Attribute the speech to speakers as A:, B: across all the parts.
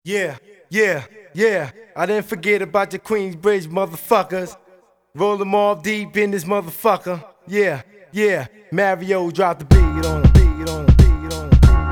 A: Yeah, yeah, yeah. I didn't forget about your Queensbridge motherfuckers. Roll them all deep in this motherfucker. Yeah, yeah. Mario dropped the beat on him, beat on him, beat on him.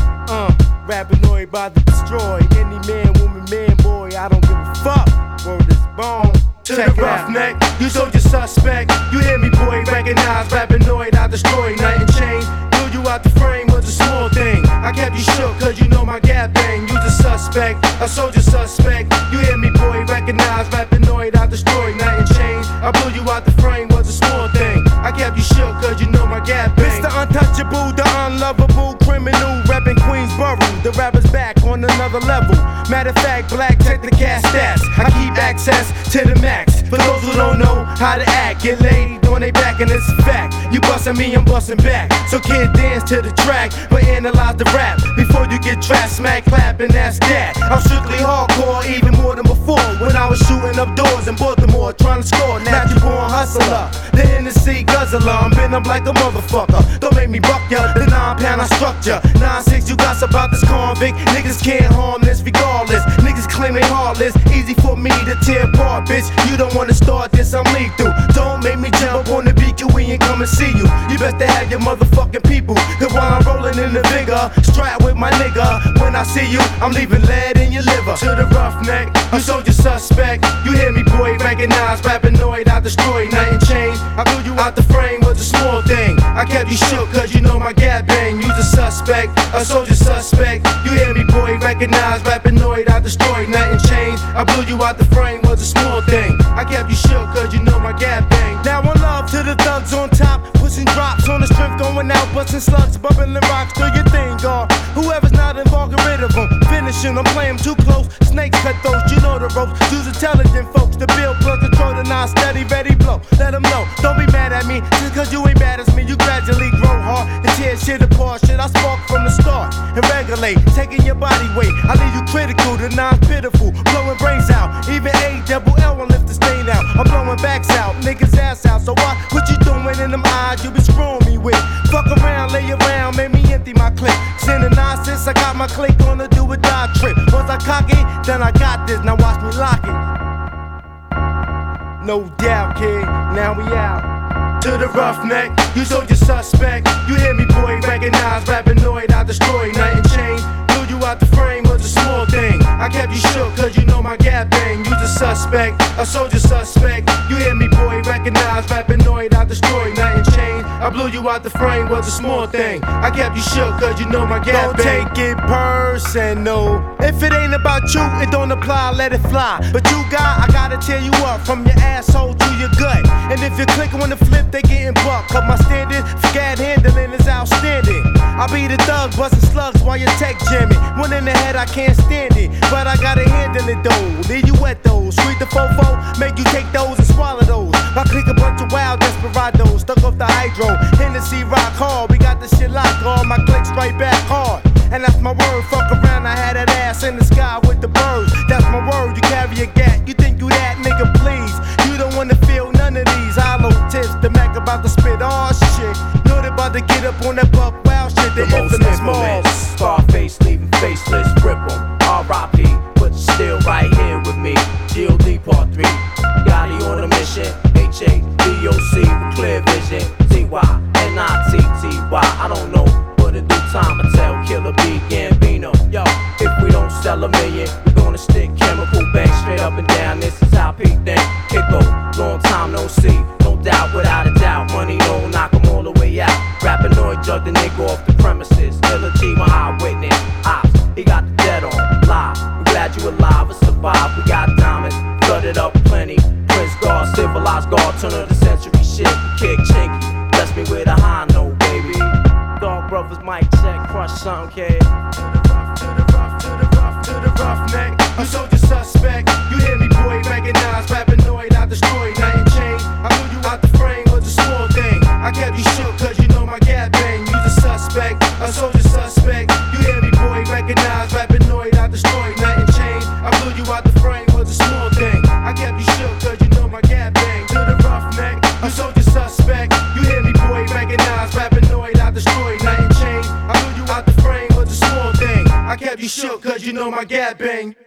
A: Yeah, Rapinoid about to destroy any man, woman, man, boy. I don't give a fuck. Word is bone. Check the roughneck, you told your suspect. You hear me, boy, recognize Rapinoid, I destroy night and chain. Blew you out the frame was a small thing. I kept you shook cause you know my gap bang. You the suspect, a soldier suspect. You hear me, boy, recognize Rapinoid, I destroy night and chain. I blew you out the frame was a small thing. I kept you shook cause you know my gap bang. Mr. Untouchable, the unlovable criminal, reppin' Queensboro. The rapper's back on another level. Matter of fact, black, check the gas stats. I keep access to the max. For those who don't know how to act, get laid on they back and it's a fact. You bustin' me, I'm bustin' back. So kid, dance to the track, but analyze the rap before you get trapped, smack, clap, and that's that. I'm strictly hardcore, even more than before. When I was shooting up doors in Baltimore, trying to score. Natural born hustler, the Hennessy guzzler. I'm been up like a motherfucker. Don't make me buck ya, the 9-pound I struck ya. 9-6, you got about this convict. Niggas can't harm this regardless. Niggas claim they heartless. Easy for me to tear apart, bitch. You don't wanna start this, I'm lethal. Don't make me jump on the BQE and come and see you. You best to have your motherfucking people. Cause while I'm rolling in the vigor, strapped with my nigga. When I see you, I'm leaving lead in your liver. To the roughneck, you soldier suspect. You hear me, boy, recognize Rapinoid, I destroy night and chain. I blew you out the frame was a small thing. I kept you shook cause you know my gap bang. You the suspect, a soldier suspect. You hear me, boy, recognize Rapinoid, I destroy night and chain. I blew you out the frame was a small thing. I kept you shook cause you know my gap bang. Now one love to the thugs on top, pushing drops on the strength, going out, busting slugs, bubbling rocks, do your thing, God. Whoever's not involved, get rid of them. Finishing, I'm playing too close. Snakes cut those, you know the ropes. Use intelligent folks to build, plug, control the non steady, ready, blow. Let them know, don't be mad at me, just cause you ain't bad as me. You gradually grow hard and tear shit apart. Shit, I spark from the start and regulate, taking your body weight. I leave you critical, the non-pitiful, blowing brains out. Even A-double-L won't lift the stain out. I'm blowing backs out, niggas ass out. So what you doing in them eyes you be screwing me with? Fuck around, lay around, make me empty my clip. Sending nonsense, I got my click on a do or die trip. Once I cock it, then I got this, now watch me lock it. No doubt, kid, now we out. To the roughneck, you told your suspect. You hear me, boy, recognize Rapinoid, I destroy night and chain. Blew you out the frame was a small thing. I kept you shook cause you know my gap bang. You the suspect, a soldier suspect. You hear me, boy, recognize Rapinoid, I destroy night and chain. I blew you out the frame was a small thing. I kept you shook cause you know my gap bang. Don't take it personal. If it ain't about you, it don't apply, let it fly. But you I gotta tear you up from your asshole to your gut. And if you're clicking on the flip, they getting bucked. Cause my standard for gad handling is outstanding. I be the thug busting slugs while you tech jamming. One in the head, I can't stand it, but I gotta handle it though. Leave you wet though. Sweet the fofo, make you take those and swallow those. I click a bunch of wild desperados, stuck off the hydro. Hennessy rock hard, we got the shit locked on. My click straight back hard. And that's my word, fuck around, I had that ass in the sky with the birds. That's my word, you carry a gat, you think you that, nigga, please. You don't wanna feel none of these hollow tips. The Mac about to spit all shit. Know they about to get up on that buck wild shit.
B: The most infamous, Scarface leaving faceless, rip 'em, R.I.P. But you're still right here with me. G.O.D. Part 3, Gotti on a mission. H.A.D.O.C. with clear vision. T.Y.N.I.T.T.Y. I don't know. In due time, I tell Killer B Gambino, yo, if we don't sell a million, we're gonna stick chemical bank straight up and down. This is how Pete think. Kicko, long time no see, no doubt, without a doubt. Money no knock 'em all the way out. Rapinoid drug the nigga off the premises. Killer G, my eyewitness. Ops, he got the dead on live. We're glad you alive and survive. We got diamonds, flooded up plenty. Prince Guard, civilized guard, turn of the century shit. Kick chinky, bless me with a high note, baby. Dog brothers, mic check, crush something, kid.
A: To the roughneck, you soldier suspect. You hear me, boy, recognize Rapinoid, I destroy night and chain. I blew you out the frame was a small thing. I kept you shook cause you know my gap bang. You the suspect, a soldier suspect. You hear me, boy, recognize Rapinoid, I destroy night and chain. I blew you out the frame was a small thing. I kept you shook cause you know my gap bang. To the roughneck, you soldier suspect. You hear me, boy, recognize Rapinoid, I destroy night and chain. I blew you out the frame was a small thing. on my gap bang.